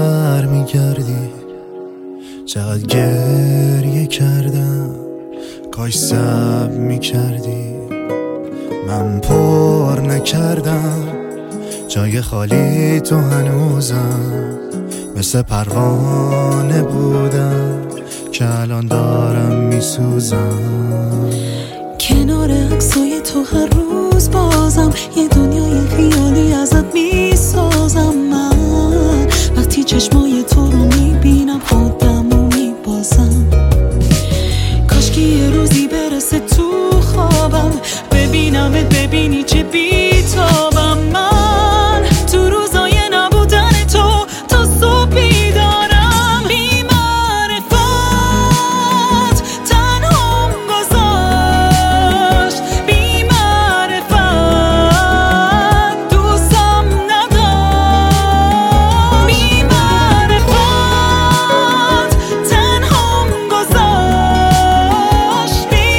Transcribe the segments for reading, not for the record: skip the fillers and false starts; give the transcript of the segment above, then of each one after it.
بر میگردی، چقدر گریه کردم کاش صبر میکردی. من پر نکردم جای خالی تو هنوزم، مثل پروانه بودم که الان دارم میسوزم. کنار عکسای تو هر روز بازم یه دنیای خیالی ازت میسازم. من وقتی چشمای تو رو میبینم خودم رو میبازم. کاشکی یه روزی برسه تو خوابم ببینمت، ببینی چه بیتابم. من تو روزای نبودن تو تا صبح بیدارم. بی معرفت تنهام گذاشت، بی معرفت دوستم نداشت. بی معرفت تنهام گذاشت، بی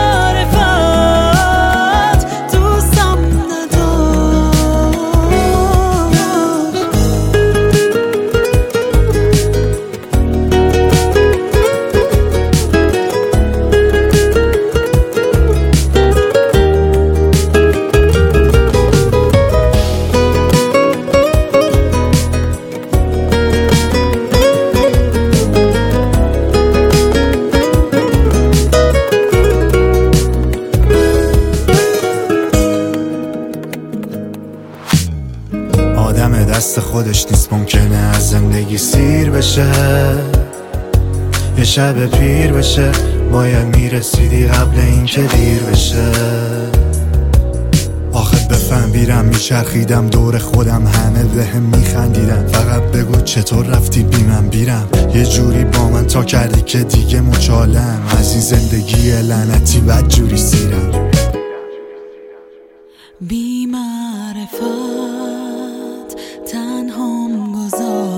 معرفت دوستم آدم دست خودش نیست، ممکنه از زندگی سیر بشه، یه شب پیر بشه. باید میرسیدی قبل اینکه دیر بشه. آخه بفهم بیرم میچرخیدم دور خودم، همه بهم میخندیدن. فقط بگو چطور رفتی بی من بیرم، یه جوری با من تا کردی که دیگه مچالم. از این زندگی لعنتی بد جوری سیرم. بی معرفت تنهام گذاشت.